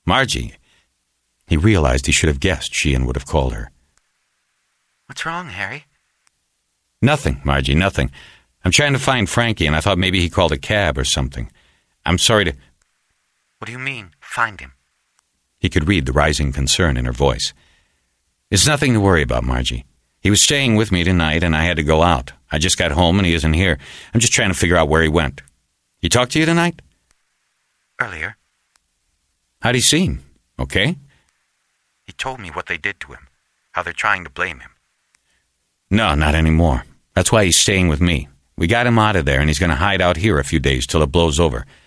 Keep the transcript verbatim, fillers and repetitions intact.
Margie. He realized he should have guessed Sheehan would have called her. What's wrong, Harry? Nothing, Margie, nothing. I'm trying to find Frankie, and I thought maybe he called a cab or something. I'm sorry to... What do you mean, find him? He could read the rising concern in her voice. It's nothing to worry about, Margie. He was staying with me tonight, and I had to go out. I just got home, and he isn't here. I'm just trying to figure out where he went. He talked to you tonight? Earlier. How'd he seem? Okay? He told me what they did to him, how they're trying to blame him. No, not anymore. That's why he's staying with me. We got him out of there, and he's going to hide out here a few days till it blows over.